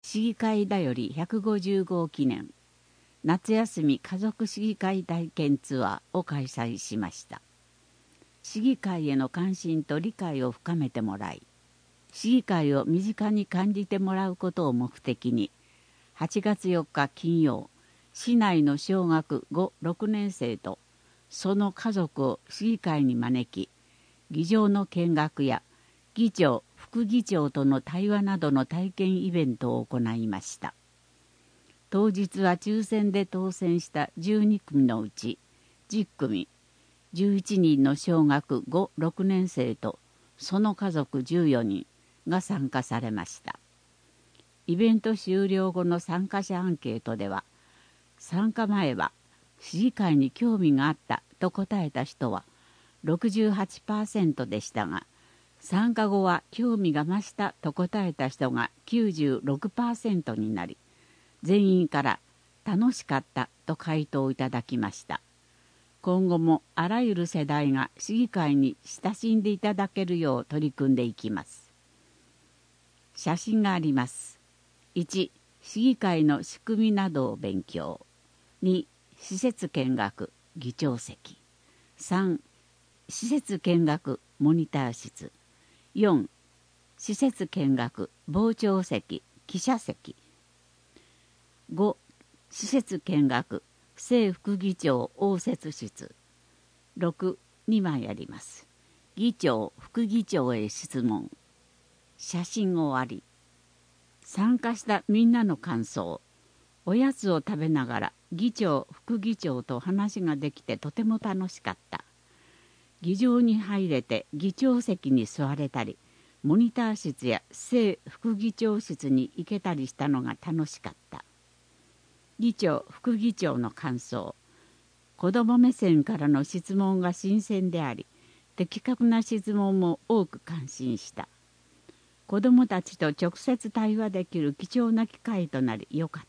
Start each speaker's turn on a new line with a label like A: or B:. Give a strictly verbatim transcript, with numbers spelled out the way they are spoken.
A: 市議会だよりひゃくごじゅう号記念夏休み家族市議会体験ツアーを開催しました。市議会への関心と理解を深めてもらい、市議会を身近に感じてもらうことを目的に、はちがつよっか金曜、市内の小学ご、ろくねん生とその家族を市議会に招き、議場の見学や議長、副議長との対話などの体験イベントを行いました。当日は抽選で当選したじゅうに組のうちじゅっ組、じゅういちにんの小学ご、ろくねん生とその家族じゅうよにんが参加されました。イベント終了後の参加者アンケートでは、参加前は市議会に興味があったと答えた人は ろくじゅうはちパーセント でしたが、参加後は興味が増したと答えた人が きゅうじゅうろくパーセント になり、全員から楽しかったと回答をいただきました。今後もあらゆる世代が市議会に親しんでいただけるよう取り組んでいきます。写真があります。いち、市議会の仕組みなどを勉強。に、施設見学、議長席。さん、施設見学、モニター室。よん、施設見学、傍聴席、記者席。ご、施設見学、正副議長応接室。ろく、にまいあります。議長、副議長へ質問。写真終わり。参加したみんなの感想。おやつを食べながら議長、副議長と話ができてとても楽しかった。議場に入れて議長席に座れたり、モニター室や正副議長室に行けたりしたのが楽しかった。議長、副議長の感想。子ども目線からの質問が新鮮であり、的確な質問も多く感心した。子どもたちと直接対話できる貴重な機会となりよかっ